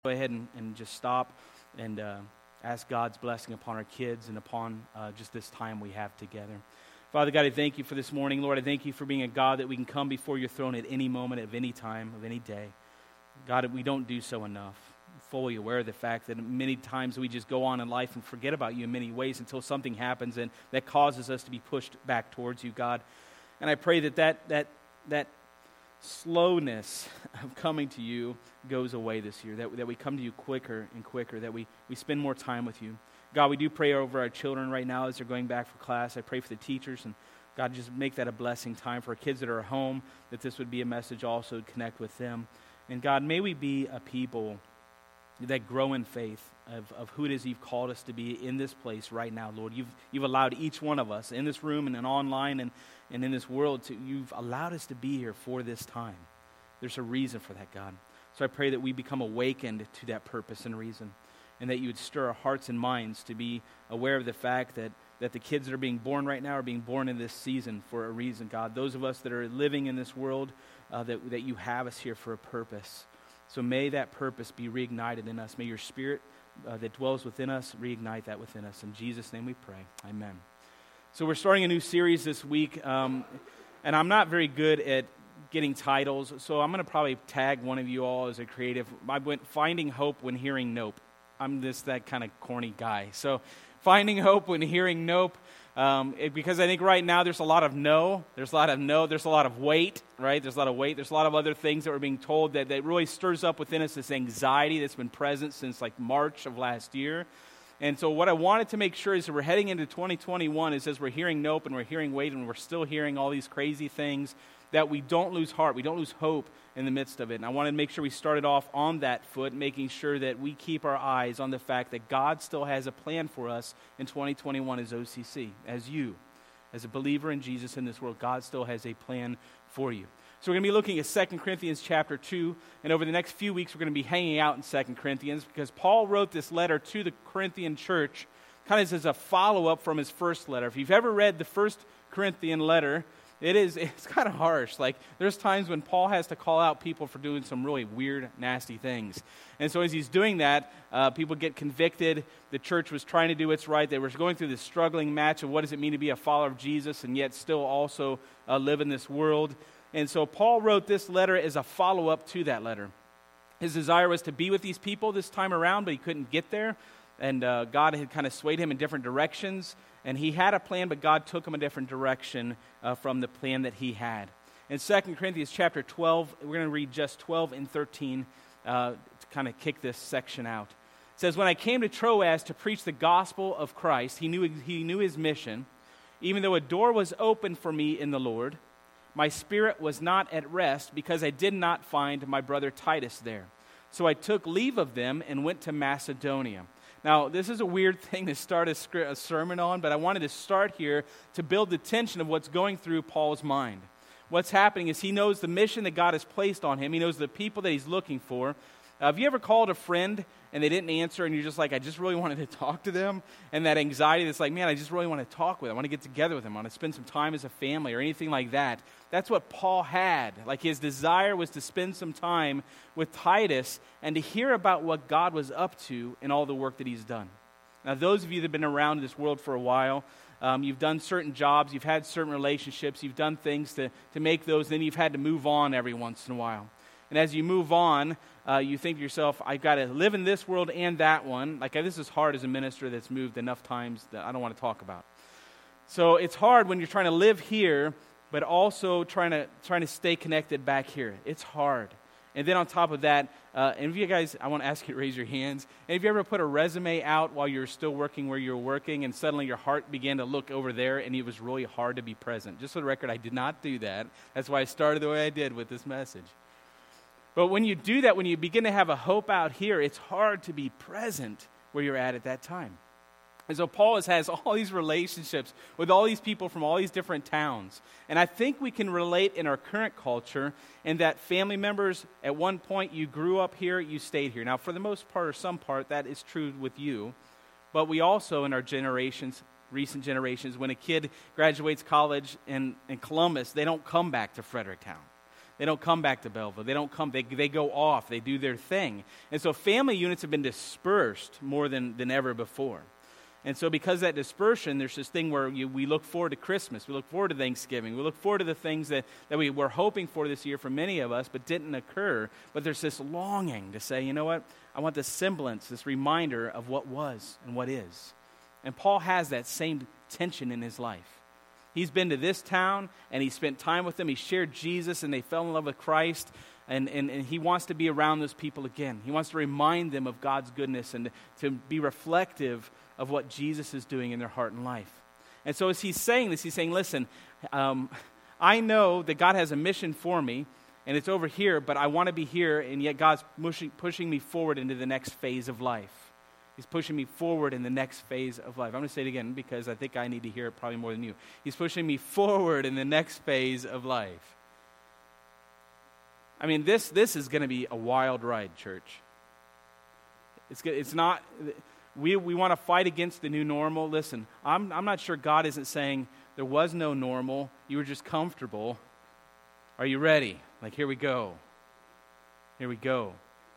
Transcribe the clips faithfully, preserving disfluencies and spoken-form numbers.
Go ahead and, and just stop and uh, ask God's blessing upon our kids and upon uh, just this time we have together. Father God, I thank you for this morning. Lord, I thank you for being a God that we can come before your throne at any moment, of any time, of any day. God, we don't do so enough. I'm fully aware of the fact that many times we just go on in life and forget about you in many ways until something happens and that causes us to be pushed back towards you, God. And I pray that that, that, that slowness of coming to you goes away this year, that, that we come to you quicker and quicker, that we, we spend more time with you. God, we do pray over our children right now as they're going back for class. I pray for the teachers, and God, just make that a blessing time for our kids that are at home, that this would be a message also to connect with them. And God, may we be a people that grow in faith of, of who it is you've called us to be in this place right now, Lord. You've you've allowed each one of us in this room and, and online and, and in this world, to you've allowed us to be here for this time. There's a reason for that, God. So I pray that we become awakened to that purpose and reason, and that you would stir our hearts and minds to be aware of the fact that, that the kids that are being born right now are being born in this season for a reason, God. Those of us that are living in this world, uh, that, that you have us here for a purpose. So may that purpose be reignited in us. May your Spirit uh, that dwells within us reignite that within us. In Jesus' name we pray. Amen. So we're starting a new series this week, um, and I'm not very good at getting titles, so I'm going to probably tag one of you all as a creative. I went Finding Hope When Hearing Nope. I'm just that kind of corny guy. So Finding Hope When Hearing Nope, um, it, because I think right now there's a lot of no, there's a lot of no, there's a lot of wait, right? There's a lot of wait. There's a lot of other things that we're being told that, that really stirs up within us this anxiety that's been present since like March of last year. And so what I wanted to make sure is that we're heading into twenty twenty-one is as we're hearing nope and we're hearing wait and we're still hearing all these crazy things, that we don't lose heart, we don't lose hope in the midst of it. And I wanted to make sure we started off on that foot, making sure that we keep our eyes on the fact that God still has a plan for us in twenty twenty-one as O C C, as you, as a believer in Jesus in this world. God still has a plan for you. So we're going to be looking at Second Corinthians chapter two, and over the next few weeks we're going to be hanging out in Second Corinthians because Paul wrote this letter to the Corinthian church kind of as a follow-up from his first letter. If you've ever read the first Corinthian letter, It is, it's kind of harsh. Like, there's times when Paul has to call out people for doing some really weird, nasty things. And so as he's doing that, uh, people get convicted. The church was trying to do what's right. They were going through this struggling match of what does it mean to be a follower of Jesus and yet still also uh, live in this world. And so Paul wrote this letter as a follow-up to that letter. His desire was to be with these people this time around, but he couldn't get there. And uh, God had kind of swayed him in different directions. And he had a plan, but God took him a different direction uh, from the plan that he had. In Second Corinthians chapter twelve, we're going to read just twelve and thirteen uh, to kind of kick this section out. It says, "When I came to Troas to preach the gospel of Christ," he knew, he knew his mission, "even though a door was open for me in the Lord, my spirit was not at rest because I did not find my brother Titus there. So I took leave of them and went to Macedonia." Now, this is a weird thing to start a, script, a sermon on, but I wanted to start here to build the tension of what's going through Paul's mind. What's happening is he knows the mission that God has placed on him. He knows the people that he's looking for. Uh, have you ever called a friend and they didn't answer and you're just like, I just really wanted to talk to them? And that anxiety that's like, man, I just really want to talk with them. I want to get together with them. I want to spend some time as a family or anything like that. That's what Paul had. Like, his desire was to spend some time with Titus and to hear about what God was up to in all the work that he's done. Now, those of you that have been around this world for a while, um, you've done certain jobs, you've had certain relationships, you've done things to, to make those, then you've had to move on every once in a while. And as you move on, uh, you think to yourself, I've got to live in this world and that one. Like, this is hard as a minister that's moved enough times that I don't want to talk about. So it's hard when you're trying to live here, but also trying to trying to stay connected back here. It's hard. And then on top of that, uh, and if you guys, I want to ask you to raise your hands. And if you ever put a resume out while you're still working where you're working and suddenly your heart began to look over there and it was really hard to be present. Just for the record, I did not do that. That's why I started the way I did with this message. But when you do that, when you begin to have a hope out here, it's hard to be present where you're at at that time. And so Paul has all these relationships with all these people from all these different towns. And I think we can relate in our current culture in that family members, at one point you grew up here, you stayed here. Now, for the most part or some part, that is true with you. But we also, in our generations, recent generations, when a kid graduates college in, in Columbus, they don't come back to Fredericktown. They don't come back to Belleville. They don't come, they, they go off. They do their thing. And so family units have been dispersed more than, than ever before. And so because of that dispersion, there's this thing where you, we look forward to Christmas. We look forward to Thanksgiving. We look forward to the things that, that we were hoping for this year for many of us, but didn't occur. But there's this longing to say, you know what? I want this semblance, this reminder of what was and what is. And Paul has that same tension in his life. He's been to this town, and he spent time with them. He shared Jesus, and they fell in love with Christ. And, and, and he wants to be around those people again. He wants to remind them of God's goodness and to be reflective of what Jesus is doing in their heart and life. And so as he's saying this, he's saying, listen, um, I know that God has a mission for me, and it's over here, but I want to be here, and yet God's pushing, pushing me forward into the next phase of life. He's pushing me forward in the next phase of life. I'm going to say it again because I think I need to hear it probably more than you. He's pushing me forward in the next phase of life. I mean, this this is going to be a wild ride, church. It's it's not. We we want to fight against the new normal. Listen, I'm I'm not sure God isn't saying there was no normal. You were just comfortable. Are you ready? Like, here we go. Here we go.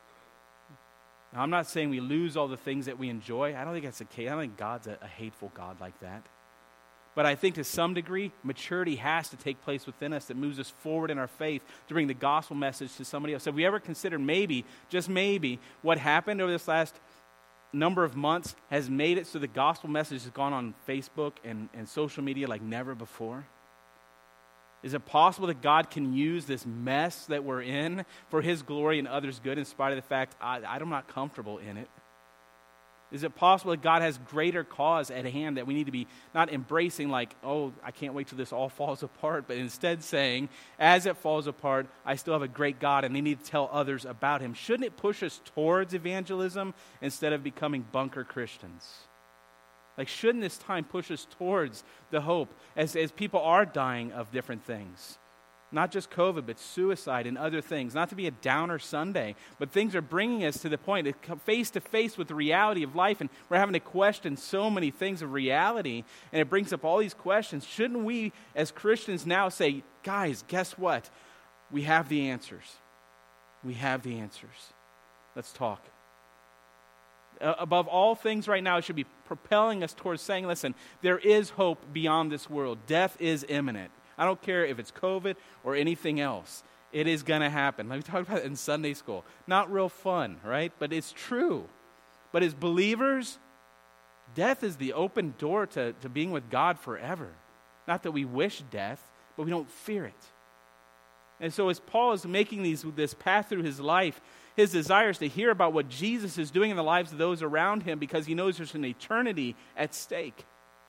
Now, I'm not saying we lose all the things that we enjoy. I don't think that's the case. I don't think God's a, a hateful God like that. But I think to some degree, maturity has to take place within us that moves us forward in our faith to bring the gospel message to somebody else. Have we ever considered maybe, just maybe, what happened over this last number of months has made it so the gospel message has gone on Facebook and, and social media like never before? Is it possible that God can use this mess that we're in for His glory and others' good in spite of the fact I, I'm not comfortable in it? Is it possible that God has greater cause at hand that we need to be not embracing like, oh, I can't wait till this all falls apart, but instead saying, as it falls apart, I still have a great God and they need to tell others about Him? Shouldn't it push us towards evangelism instead of becoming bunker Christians? Like, shouldn't this time push us towards the hope as, as people are dying of different things? Not just COVID, but suicide and other things. Not to be a downer Sunday, but things are bringing us to the point to come face to face with the reality of life, and we're having to question so many things of reality, and it brings up all these questions. Shouldn't we, as Christians, now say, guys, guess what? We have the answers. We have the answers. Let's talk. Uh, above all things right now, it should be propelling us towards saying, listen, there is hope beyond this world. Death is imminent. I don't care if it's COVID or anything else. It is going to happen. Like we talked about it in Sunday school. Not real fun, right? But it's true. But as believers, death is the open door to, to being with God forever. Not that we wish death, but we don't fear it. And so as Paul is making these this path through his life, his desire is to hear about what Jesus is doing in the lives of those around him because he knows there's an eternity at stake.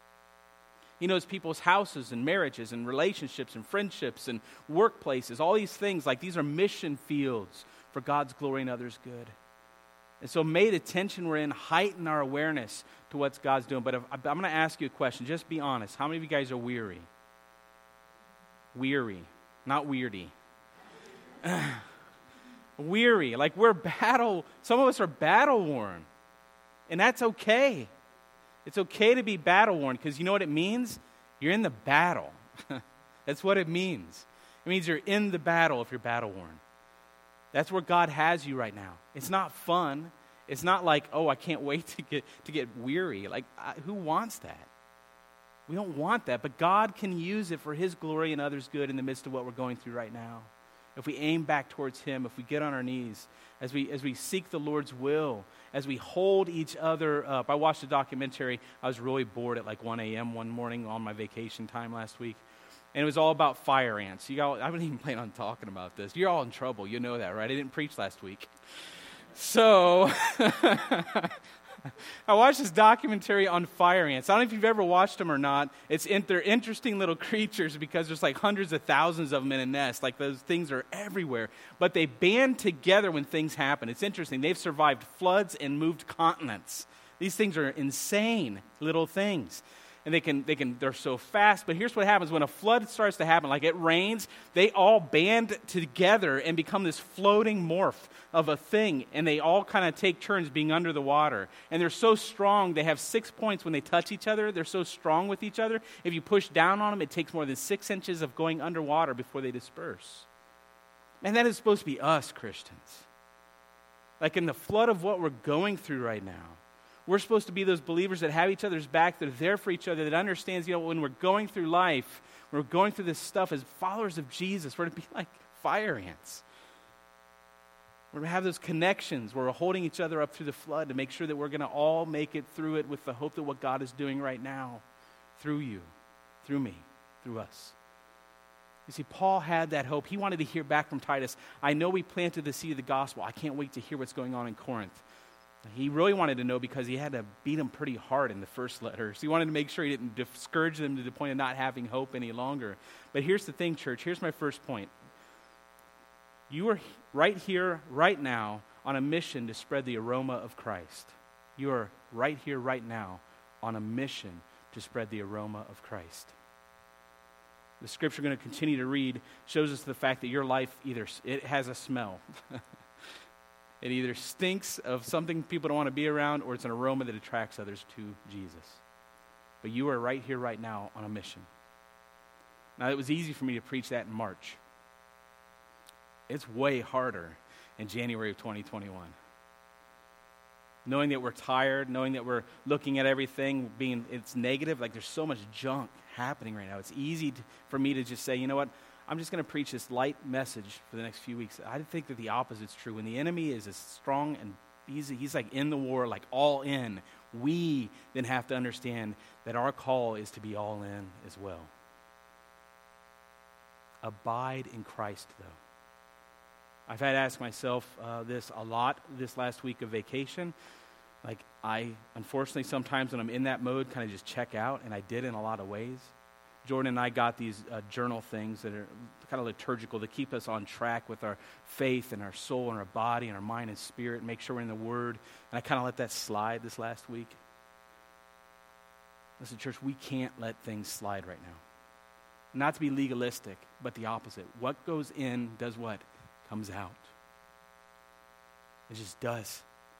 He knows people's houses and marriages and relationships and friendships and workplaces, all these things, like these are mission fields for God's glory and others' good. And so may the tension we're in heighten our awareness to what God's doing. But if, I'm going to ask you a question. Just be honest. How many of you guys are weary? Weary. Not weirdy. Weary. Like we're battle, some of us are battle worn. And that's okay. It's okay to be battle worn because you know what it means? You're in the battle. That's what it means. It means you're in the battle if you're battle worn. That's where God has you right now. It's not fun. It's not like, oh, I can't wait to get to get weary. Like, I, who wants that? We don't want that, but God can use it for His glory and others' good in the midst of what we're going through right now. If we aim back towards Him, if we get on our knees, as we as we seek the Lord's will, as we hold each other up. I watched a documentary. I was really bored at like one a.m. one morning on my vacation time last week, and it was all about fire ants. You all, I wasn't even planning on talking about this. You're all in trouble. You know that, right? I didn't preach last week. So I watched this documentary on fire ants. I don't know if you've ever watched them or not. It's in, they're interesting little creatures because there's like hundreds of thousands of them in a nest. Like those things are everywhere. But they band together when things happen. It's interesting. They've survived floods and moved continents. These things are insane little things. And they can, they can, they're so fast. But here's what happens when a flood starts to happen. Like it rains, they all band together and become this floating morph of a thing. And they all kind of take turns being under the water. And they're so strong, they have six points when they touch each other. They're so strong with each other. If you push down on them, it takes more than six inches of going underwater before they disperse. And that is supposed to be us, Christians. Like in the flood of what we're going through right now, we're supposed to be those believers that have each other's back, that are there for each other, that understands, you know, when we're going through life, when we're going through this stuff as followers of Jesus, we're to be like fire ants. We're to have those connections where we're holding each other up through the flood to make sure that we're going to all make it through it with the hope that what God is doing right now through you, through me, through us. You see, Paul had that hope. He wanted to hear back from Titus. I know we planted the seed of the gospel. I can't wait to hear what's going on in Corinth. He really wanted to know because he had to beat them pretty hard in the first letter. So he wanted to make sure he didn't discourage them to the point of not having hope any longer. But here's the thing, church. Here's my first point. You are right here, right now, on a mission to spread the aroma of Christ. You are right here, right now, on a mission to spread the aroma of Christ. The scripture we're going to continue to read shows us the fact that your life either, it has a smell. It either stinks of something people don't want to be around, or it's an aroma that attracts others to Jesus. But you are right here, right now, on a mission. Now, it was easy for me to preach that in March. It's way harder in January of twenty twenty-one. Knowing that we're tired, knowing that we're looking at everything, being it's negative, like there's so much junk happening right now. It's easy to, for me to just say, you know what, I'm just going to preach this light message for the next few weeks. I think that the opposite's true. When the enemy is as strong and he's, he's like in the war, like all in, we then have to understand that our call is to be all in as well. Abide in Christ, though. I've had to ask myself uh, this a lot this last week of vacation. Like, I, unfortunately, sometimes when I'm in that mode, kind of just check out, and I did in a lot of ways. Jordan and I got these uh, journal things that are kind of liturgical to keep us on track with our faith and our soul and our body and our mind and spirit, and make sure we're in the Word. And I kind of let that slide this last week. Listen, church, we can't let things slide right now. Not to be legalistic, but the opposite. What goes in does what? Comes out. It just does.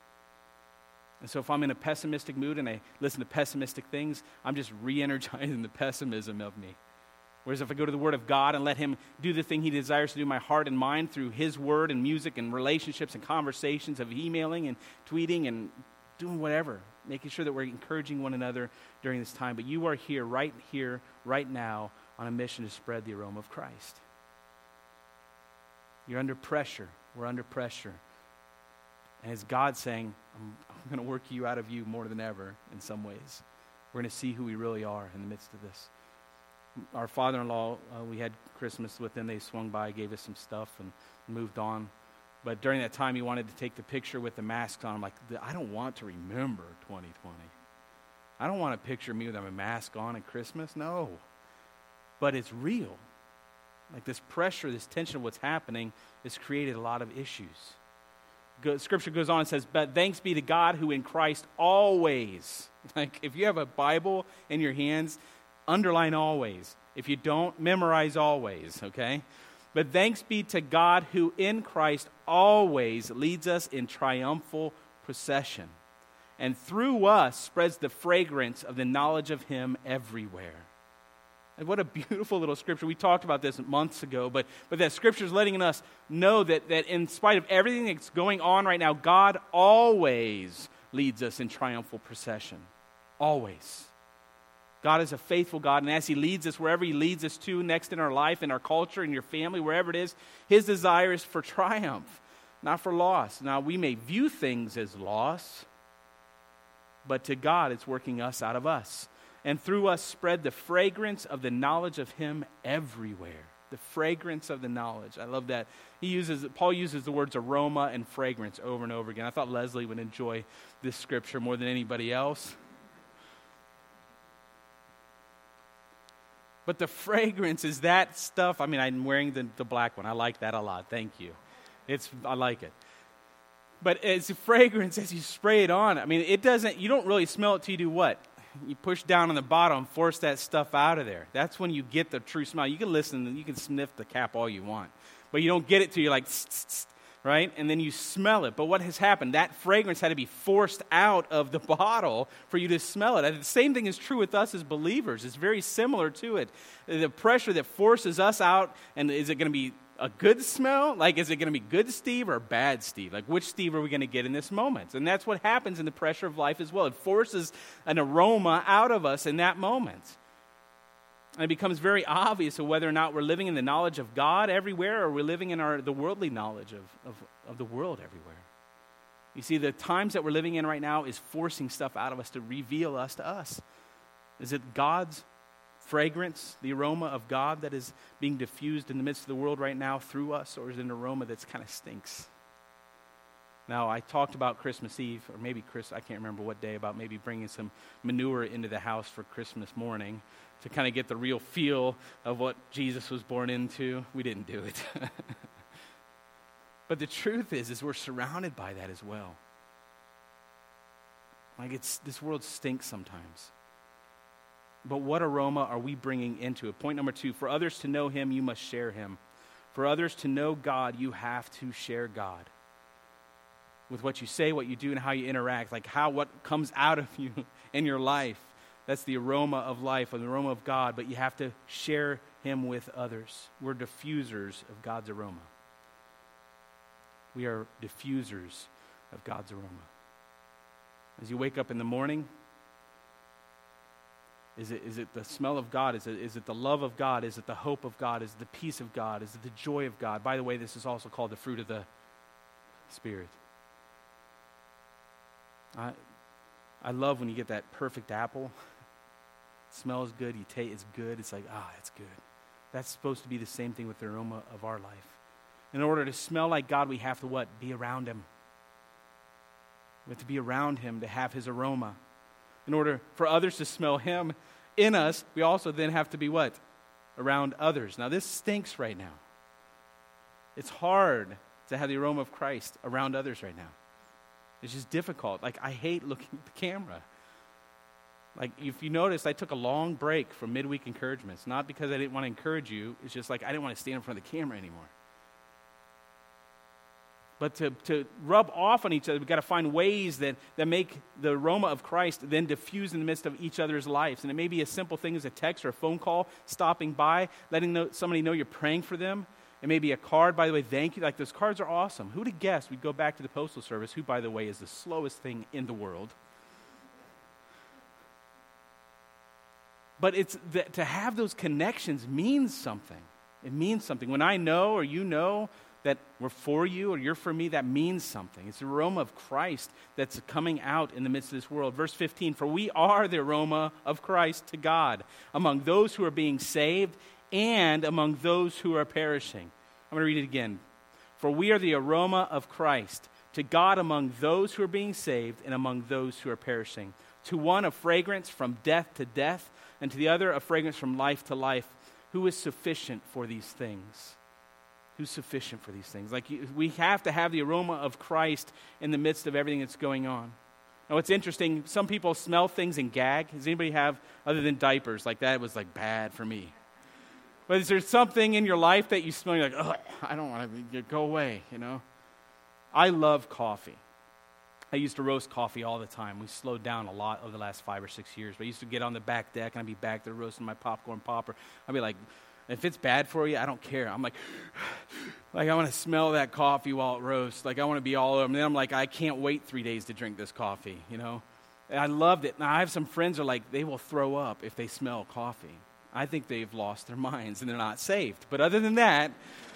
And so if I'm in a pessimistic mood and I listen to pessimistic things, I'm just re-energizing the pessimism of me. Whereas if I go to the Word of God and let Him do the thing He desires to do in my heart and mind through His Word and music and relationships and conversations of emailing and tweeting and doing whatever, making sure that we're encouraging one another during this time. But you are here, right here, right now, on a mission to spread the aroma of Christ. You're under pressure. We're under pressure. And it's God saying, I'm, I'm going to work you out of you more than ever in some ways. We're going to see who we really are in the midst of this. Our father-in-law, uh, we had Christmas with them. They swung by, gave us some stuff, and moved on. But during that time, he wanted to take the picture with the masks on. I'm like, I don't want to remember twenty twenty. I don't want a picture of me with a mask on at Christmas. No. But it's real. Like this pressure, this tension of what's happening has created a lot of issues. Go, scripture goes on and says, but thanks be to God who in Christ always, like if you have a Bible in your hands, underline always. If you don't, memorize always, okay? But thanks be to God who in Christ always leads us in triumphal procession, and through us spreads the fragrance of the knowledge of Him everywhere. And what a beautiful little scripture. We talked about this months ago, but, but that scripture is letting us know that, that in spite of everything that's going on right now, God always leads us in triumphal procession. Always. God is a faithful God, and as He leads us, wherever He leads us to next in our life, in our culture, in your family, wherever it is, His desire is for triumph, not for loss. Now, we may view things as loss, but to God, it's working us out of us. And through us spread the fragrance of the knowledge of Him everywhere. The fragrance of the knowledge. I love that. He uses, Paul uses the words aroma and fragrance over and over again. I thought Leslie would enjoy this scripture more than anybody else. But the fragrance is that stuff. I mean, I'm wearing the, the black one. I like that a lot. Thank you. It's I like it. But it's a fragrance as you spray it on. I mean, it doesn't, you don't really smell it till you do what? You push down on the bottom, force that stuff out of there. That's when you get the true smell. You can listen, you can sniff the cap all you want, but you don't get it till you're like, tss, tss, tss, right? And then you smell it. But what has happened? That fragrance had to be forced out of the bottle for you to smell it. And the same thing is true with us as believers. It's very similar to it. The pressure that forces us out, and is it going to be a good smell? Like, is it going to be good Steve or bad Steve? Like, which Steve are we going to get in this moment? And that's what happens in the pressure of life as well. It forces an aroma out of us in that moment. And it becomes very obvious of whether or not we're living in the knowledge of God everywhere, or we're living in our the worldly knowledge of, of, of the world everywhere. You see, the times that we're living in right now is forcing stuff out of us to reveal us to us. Is it God's fragrance, the aroma of God that is being diffused in the midst of the world right now through us, or is it an aroma that's kind of stinks? Now, I talked about Christmas Eve, or maybe Chris, I can't remember what day, about maybe bringing some manure into the house for Christmas morning to kind of get the real feel of what Jesus was born into. We didn't do it. But the truth is, is we're surrounded by that as well. Like, it's this world stinks sometimes. But what aroma are we bringing into it? Point number two, for others to know him, you must share him. For others to know God, you have to share God. With what you say, what you do, and how you interact. Like how, what comes out of you in your life. That's the aroma of life, or the aroma of God. But you have to share him with others. We're diffusers of God's aroma. We are diffusers of God's aroma. As you wake up in the morning, is it, is it the smell of God? Is it, is it the love of God? Is it the hope of God? Is it the peace of God? Is it the joy of God? By the way, this is also called the fruit of the Spirit. I, I love when you get that perfect apple. It smells good. You taste it's good. It's like, ah, it's good. That's supposed to be the same thing with the aroma of our life. In order to smell like God, we have to what? Be around him. We have to be around him to have his aroma. In order for others to smell him in us, we also then have to be what? Around others. Now, this stinks right now. It's hard to have the aroma of Christ around others right now. It's just difficult. Like, I hate looking at the camera. Like, if you notice, I took a long break from midweek encouragements. Not because I didn't want to encourage you. It's just like I didn't want to stand in front of the camera anymore. But to, to rub off on each other, we've got to find ways that, that make the aroma of Christ then diffuse in the midst of each other's lives. And it may be a simple thing as a text or a phone call, stopping by, letting know, somebody know you're praying for them. It may be a card, by the way, thank you. Like, those cards are awesome. Who would have guessed we'd go back to the Postal Service, who, by the way, is the slowest thing in the world. But it's the, to have those connections means something. It means something. When I know or you know that we're for you or you're for me, that means something. It's the aroma of Christ that's coming out in the midst of this world. Verse fifteen, for we are the aroma of Christ to God among those who are being saved and among those who are perishing. I'm going to read it again. For we are the aroma of Christ to God among those who are being saved and among those who are perishing. To one a fragrance from death to death, and to the other a fragrance from life to life. Who is sufficient for these things? Who's sufficient for these things? Like, we have to have the aroma of Christ in the midst of everything that's going on. Now, what's interesting, some people smell things and gag. Does anybody have, other than diapers, like that was like bad for me? But is there something in your life that you smell, you're like, oh, I don't want to, go away, you know? I love coffee. I used to roast coffee all the time. We slowed down a lot over the last five or six years. But I used to get on the back deck, and I'd be back there roasting my popcorn popper. I'd be like, if it's bad for you, I don't care. I'm like, like I want to smell that coffee while it roasts. Like, I want to be all over. And then I'm like, I can't wait three days to drink this coffee, you know? And I loved it. Now, I have some friends who are like, they will throw up if they smell coffee. I think they've lost their minds and they're not saved. But other than that,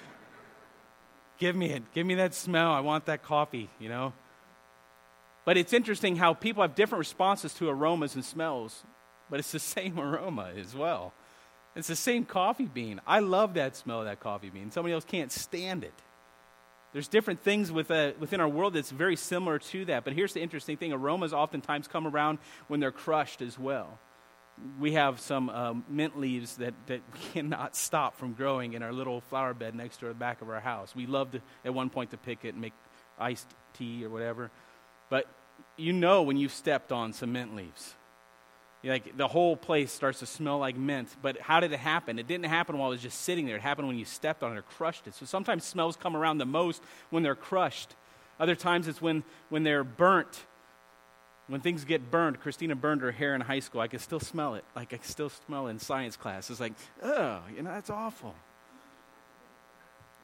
give me it. Give me that smell. I want that coffee, you know? But it's interesting how people have different responses to aromas and smells. But it's the same aroma as well. It's the same coffee bean. I love that smell of that coffee bean. Somebody else can't stand it. There's different things with, uh, within our world that's very similar to that. But here's the interesting thing. Aromas oftentimes come around when they're crushed as well. We have some um, mint leaves that, that cannot stop from growing in our little flower bed next to the back of our house. We love to, at one point, to pick it and make iced tea or whatever. But you know when you've stepped on some mint leaves. Like, the whole place starts to smell like mint. But how did it happen? It didn't happen while it was just sitting there. It happened when you stepped on it or crushed it. So sometimes smells come around the most when they're crushed. Other times it's when, when they're burnt. When things get burned. Christina burned her hair in high school. I could still smell it. Like, I could still smell it in science class. It's like, oh, you know, that's awful.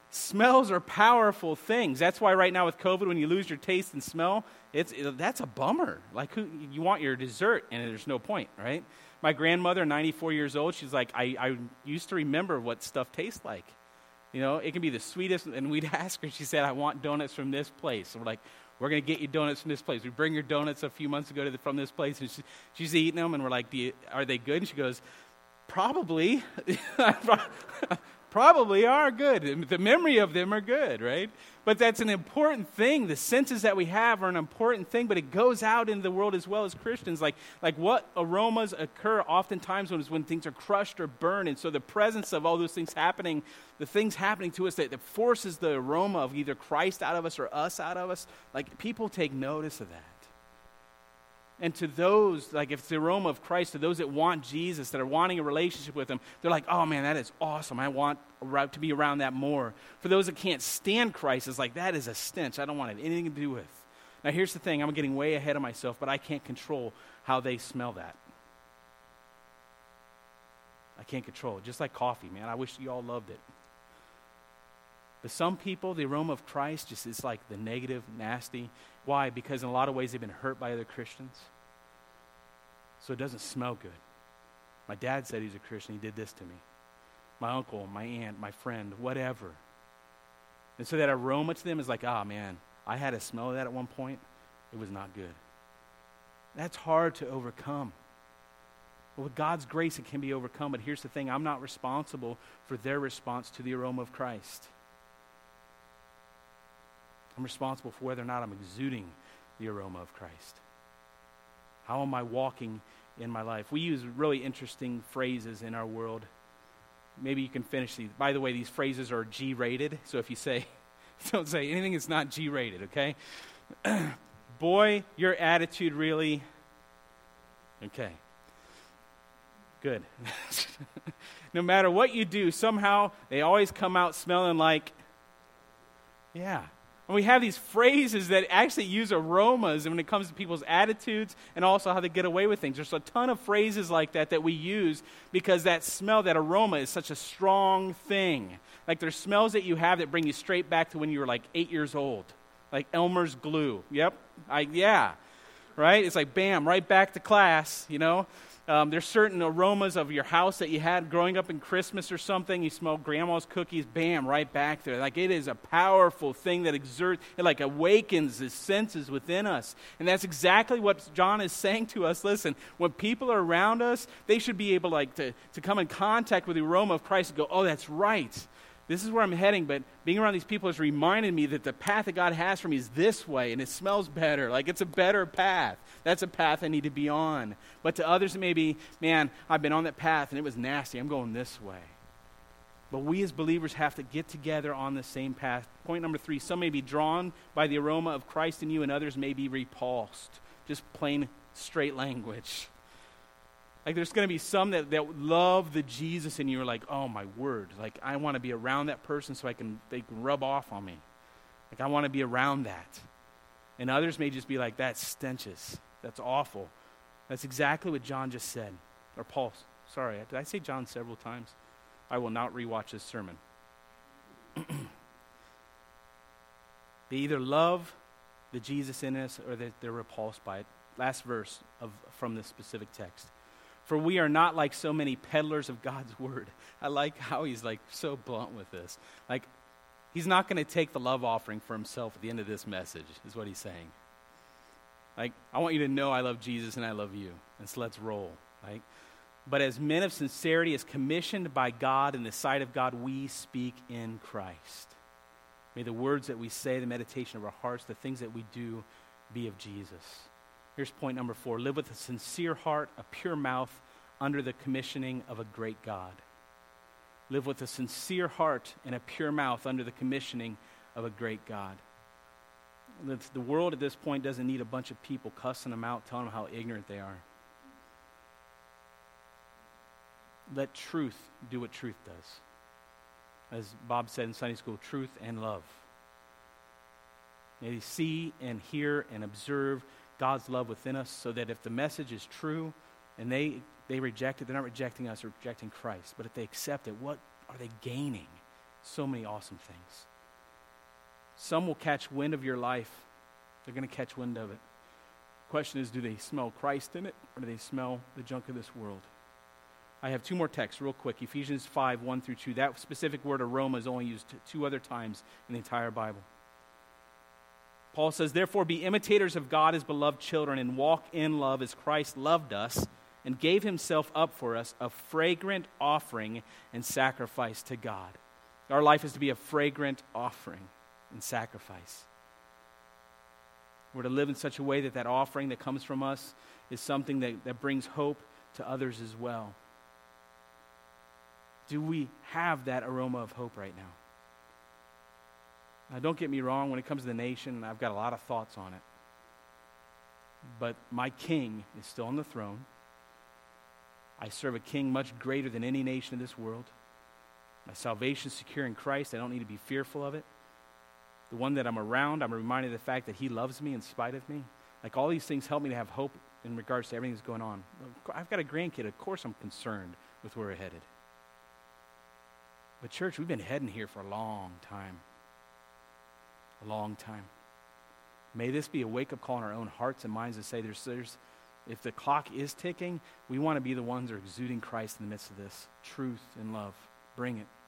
smells are powerful things. That's why right now with COVID, when you lose your taste and smell, it's it, that's a bummer. Like, who, you want your dessert, and there's no point, right? My grandmother, ninety-four years old, she's like, I, I used to remember what stuff tastes like. You know, it can be the sweetest, and we'd ask her, she said, I want donuts from this place. So we're like, we're going to get you donuts from this place. We bring her donuts a few months ago to the, from this place, and she, she's eating them, and we're like, Do you, are they good? And she goes, probably. Probably are good. The memory of them are good, right? But that's an important thing. The senses that we have are an important thing, but it goes out into the world as well as Christians. Like, like what aromas occur oftentimes when, when things are crushed or burned. And so the presence of all those things happening, the things happening to us that, that forces the aroma of either Christ out of us or us out of us, like people take notice of that. And to those, like if it's the aroma of Christ, to those that want Jesus, that are wanting a relationship with him, they're like, oh man, that is awesome. I want to be around that more. For those that can't stand Christ, it's like, that is a stench. I don't want it anything to do with. Now here's the thing, I'm getting way ahead of myself, but I can't control how they smell that. I can't control it. Just like coffee, man. I wish you all loved it. But some people, the aroma of Christ just is like the negative, nasty. Why? Because in a lot of ways they've been hurt by other Christians. So it doesn't smell good. My dad said he's a Christian. He did this to me. My uncle, my aunt, my friend, whatever. And so that aroma to them is like, ah, oh, man, I had a smell of that at one point. It was not good. That's hard to overcome. But with God's grace, it can be overcome. But here's the thing. I'm not responsible for their response to the aroma of Christ. I'm responsible for whether or not I'm exuding the aroma of Christ. How am I walking in my life? We use really interesting phrases in our world. Maybe you can finish these. By the way, these phrases are G-rated, so if you say, don't say anything that's not G-rated, okay? Boy, your attitude really... Okay. Good. No matter what you do, somehow they always come out smelling like, yeah. And we have these phrases that actually use aromas when it comes to people's attitudes and also how they get away with things. There's a ton of phrases like that that we use because that smell, that aroma is such a strong thing. Like there's smells that you have that bring you straight back to when you were like eight years old. Like Elmer's glue. Yep. I, yeah. Right? It's like, bam, right back to class, you know? Um, there's certain aromas of your house that you had growing up in Christmas or something. You smell grandma's cookies, bam, right back there. Like it is a powerful thing that exerts, it like awakens the senses within us. And that's exactly what John is saying to us. Listen, when people are around us, they should be able like to, to come in contact with the aroma of Christ and go, oh, that's right. This is where I'm heading, but being around these people has reminded me that the path that God has for me is this way, and it smells better. Like it's a better path. That's a path I need to be on. But to others, it may be, man, I've been on that path, and it was nasty. I'm going this way. But we as believers have to get together on the same path. Point number three, some may be drawn by the aroma of Christ in you, and others may be repulsed. Just plain straight language. Like there's going to be some that, that love the Jesus in you are like, oh my word, like I want to be around that person so I can they can rub off on me. Like I want to be around that. And others may just be like, that stenches. That's awful. That's exactly what John just said. Or Paul, sorry, did I say John several times? I will not rewatch this sermon. They either love the Jesus in us or that they're repulsed by it. Last verse of from this specific text. For we are not like so many peddlers of God's word. I like how he's like so blunt with this. Like, he's not going to take the love offering for himself at the end of this message, is what he's saying. Like, I want you to know I love Jesus and I love you. And so let's roll, right? But as men of sincerity, as commissioned by God in the sight of God, we speak in Christ. May the words that we say, the meditation of our hearts, the things that we do be of Jesus. Here's point number four. Live with a sincere heart, a pure mouth, under the commissioning of a great God. Live with a sincere heart and a pure mouth under the commissioning of a great God. The world at this point doesn't need a bunch of people cussing them out, telling them how ignorant they are. Let truth do what truth does. As Bob said in Sunday school, truth and love. May they see and hear and observe God's love within us so that if the message is true and they, they reject it, they're not rejecting us or rejecting Christ. But if they accept it, what are they gaining? So many awesome things. Some will catch wind of your life. They're going to catch wind of it. The question is, do they smell Christ in it, or do they smell the junk of this world? I have two more texts real quick. Ephesians five, one through two. That specific word aroma is only used two other times in the entire Bible. Paul says, therefore be imitators of God as beloved children and walk in love as Christ loved us and gave himself up for us, a fragrant offering and sacrifice to God. Our life is to be a fragrant offering and sacrifice. We're to live in such a way that that offering that comes from us is something that, that brings hope to others as well. Do we have that aroma of hope right now? Now, don't get me wrong, when it comes to the nation, I've got a lot of thoughts on it. But my king is still on the throne. I serve a king much greater than any nation in this world. My salvation is secure in Christ. I don't need to be fearful of it. The one that I'm around, I'm reminded of the fact that he loves me in spite of me. Like, all these things help me to have hope in regards to everything that's going on. I've got a grandkid. Of course I'm concerned with where we're headed. But church, we've been heading here for a long time. A long time. May this be a wake-up call in our own hearts and minds to say, there's, there's, if the clock is ticking, we want to be the ones that are exuding Christ in the midst of this. Truth and love. Bring it.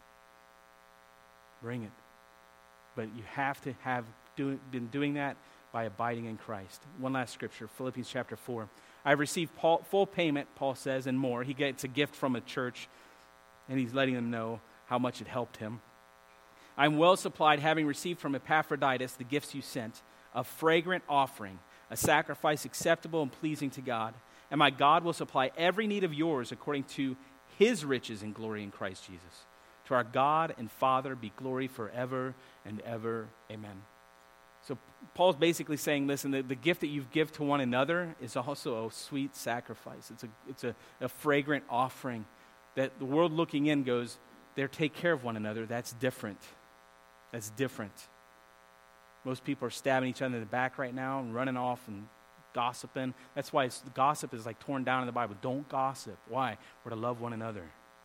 Bring it. But you have to have do, been doing that by abiding in Christ. One last scripture, Philippians chapter four. I have received Paul, full payment, Paul says, and more. He gets a gift from a church, and he's letting them know how much it helped him. I'm well supplied, having received from Epaphroditus the gifts you sent, a fragrant offering, a sacrifice acceptable and pleasing to God. And my God will supply every need of yours according to his riches and glory in Christ Jesus. To our God and Father be glory forever and ever. Amen. So Paul's basically saying, listen, the, the gift that you give to one another is also a sweet sacrifice. It's a it's a, a fragrant offering that the world looking in goes, they take care of one another. That's different. That's different. Most people are stabbing each other in the back right now and running off and gossiping. That's why it's, gossip is like torn down in the Bible. Don't gossip. Why? We're to love one another.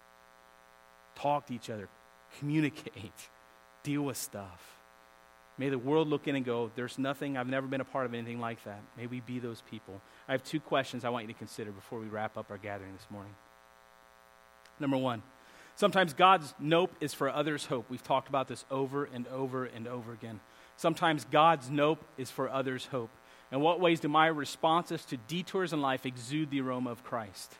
Talk to each other. Communicate. Deal with stuff. May the world look in and go, there's nothing, I've never been a part of anything like that. May we be those people. I have two questions I want you to consider before we wrap up our gathering this morning. Number one, sometimes God's nope is for others' hope. We've talked about this over and over and over again. Sometimes God's nope is for others' hope. In what ways do my responses to detours in life exude the aroma of Christ?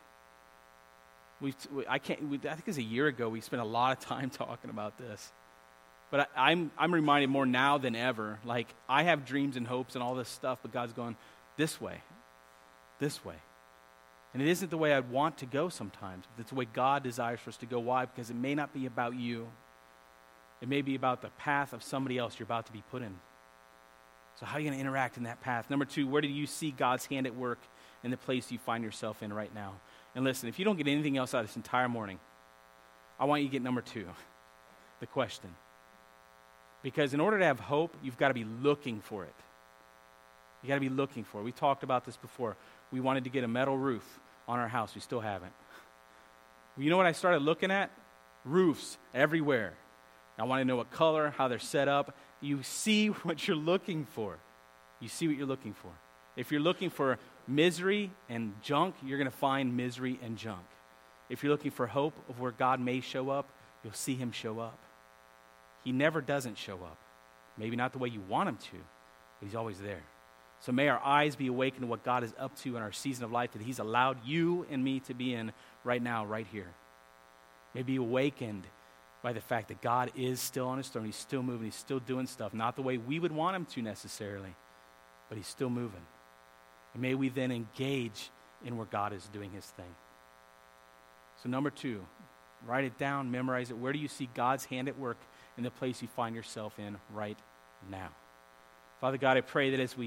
We, I can't. We, I think it was a year ago we spent a lot of time talking about this. But I, I'm I'm reminded more now than ever. Like, I have dreams and hopes and all this stuff, but God's going this way, this way. And it isn't the way I'd want to go sometimes, but it's the way God desires for us to go. Why? Because it may not be about you. It may be about the path of somebody else you're about to be put in. So how are you going to interact in that path? Number two, where do you see God's hand at work in the place you find yourself in right now? And listen, if you don't get anything else out of this entire morning, I want you to get number two, the question. Because in order to have hope, you've got to be looking for it. You got to be looking for it. We talked about this before. We wanted to get a metal roof on our house. We still haven't. You know what I started looking at? Roofs everywhere. I want to know what color, how they're set up. You see what you're looking for. You see what you're looking for. If you're looking for misery and junk, you're going to find misery and junk. If you're looking for hope of where God may show up, you'll see him show up. He never doesn't show up. Maybe not the way you want him to, but he's always there. So may our eyes be awakened to what God is up to in our season of life that he's allowed you and me to be in right now, right here. May be awakened by the fact that God is still on his throne. He's still moving. He's still doing stuff. Not the way we would want him to necessarily, but he's still moving. And may we then engage in where God is doing his thing. So number two, write it down, memorize it. Where do you see God's hand at work in the place you find yourself in right now? Father God, I pray that as we